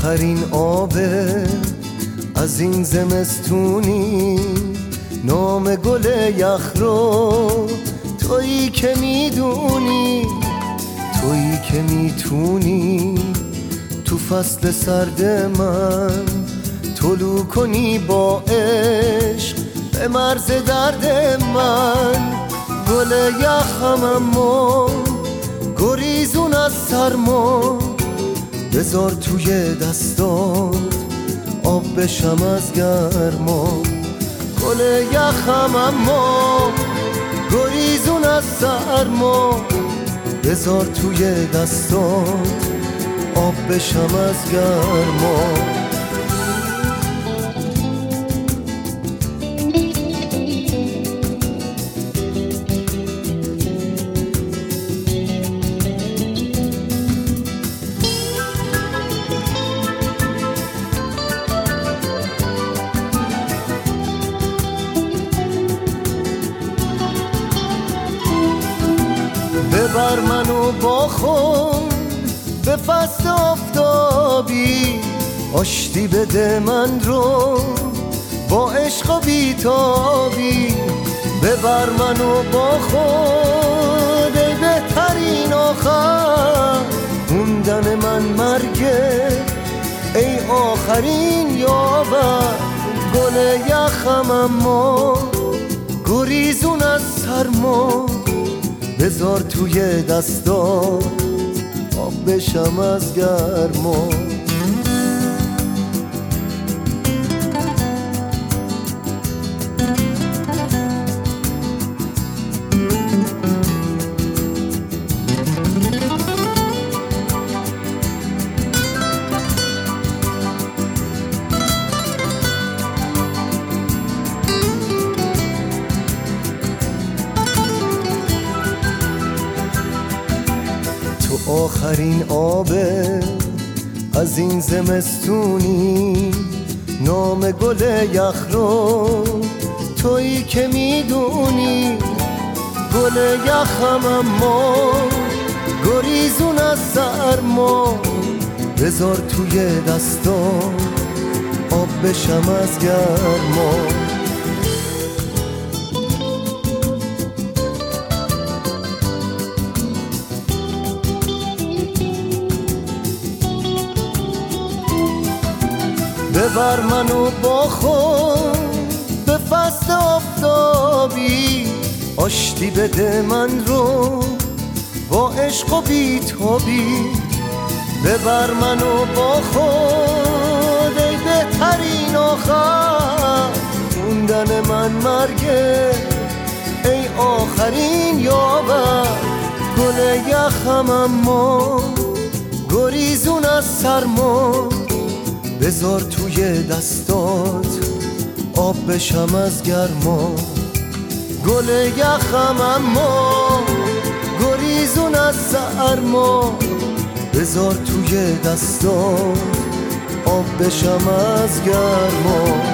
آخرین آب از این زمستونی، نام گل یخ رو تویی که میدونی، تویی که میتونی تو فصل سرد من طلوع کنی با عشق به مرز درد من. گل یخم اما گریزون از سرما، بذار توی دستات آب بشم از گرما. گل یخم اما گریزون از سرما، بذار توی دستات آب بشم از گرما. ببر منو با خود به فصل آفتابی، آشتی بده من رو با عشق و بیتابی. ببر منو با خود ای بهترین آخر، موندن من مرگه ای آخرین یاور. گل یخم اما گریزون از سرما، بذار توی دستات آب بشم از گرما. تو آخرین آب از این زمستونی، نام گل یخ رو تویی که میدونی. گل یخم اما گریزون از سرما، بذار توی دستات آب بشم از گرما. ببر منو با خود به فصل آفتابی، آشتی بده من رو با عشق و بیتابی. ببر منو با خود ای بهترین آخر، موندن من مرگه ای آخرین یاور. گل یخم اما گریزون از سرما، بذار توی دستات آب بشم از گرما. گل یخم اما گریزون از سرما، بذار توی دستات آب بشم از گرما.